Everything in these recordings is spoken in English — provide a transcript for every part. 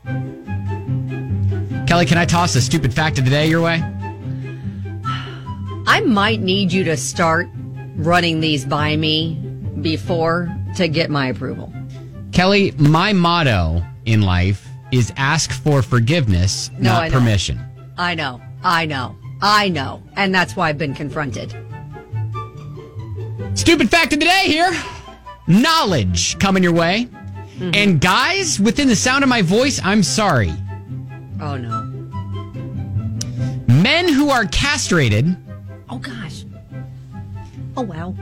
Kelly, can I toss a stupid fact of the day your way? I might need you to start running these by me before to get my approval. Kelly, my motto in life is ask for forgiveness, not permission. I know. And that's why I've been confronted. Stupid fact of the day here. Knowledge coming your way. Mm-hmm. And guys, within the sound of my voice, I'm sorry. Oh, no. Men who are castrated. Oh, gosh. Oh, wow.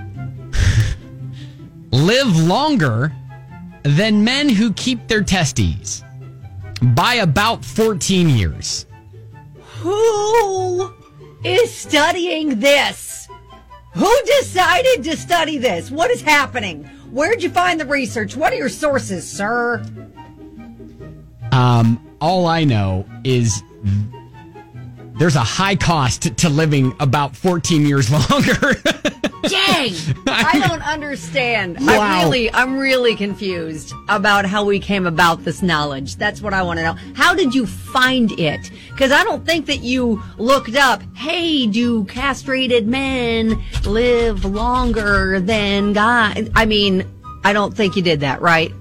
Live longer than men who keep their testes by about 14 years. Who is studying this? Who decided to study this? What is happening? Where'd you find the research? What are your sources, sir? All I know is there's a high cost to living about 14 years longer. Dang! I don't understand. Wow. I'm really confused about how we came about this knowledge. That's what I want to know. How did you find it? Because I don't think that you looked up, hey, do castrated men live longer than guys? I mean, I don't think you did that, right?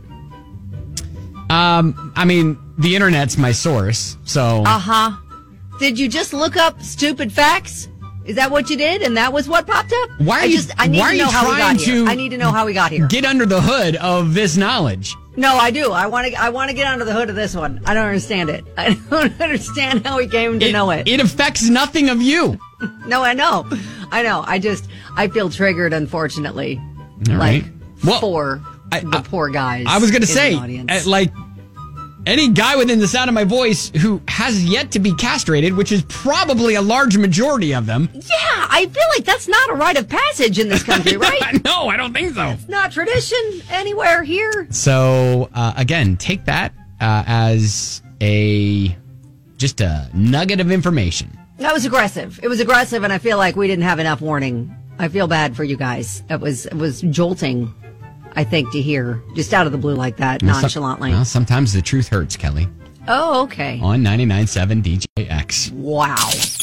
I mean, the internet's my source, so... Uh-huh. Did you just look up stupid facts? Is that what you did? And that was what popped up? I need to know how we got here. Get under the hood of this knowledge. No, I do. I want to get under the hood of this one. I don't understand it. I don't understand how we came to know it. It affects nothing of you. No, I know. I feel triggered, unfortunately. All right. For the poor guys. I was going to say, like, any guy within the sound of my voice who has yet to be castrated, which is probably a large majority of them. Yeah, I feel like that's not a rite of passage in this country, right? No, I don't think so. It's not tradition anywhere here. So, again, take that as just a nugget of information. That was aggressive. It was aggressive, and I feel like we didn't have enough warning. I feel bad for you guys. It was jolting, I think, to hear just out of the blue like that, nonchalantly. Well, sometimes the truth hurts, Kelly. Oh, okay. On 99.7 DJX. Wow.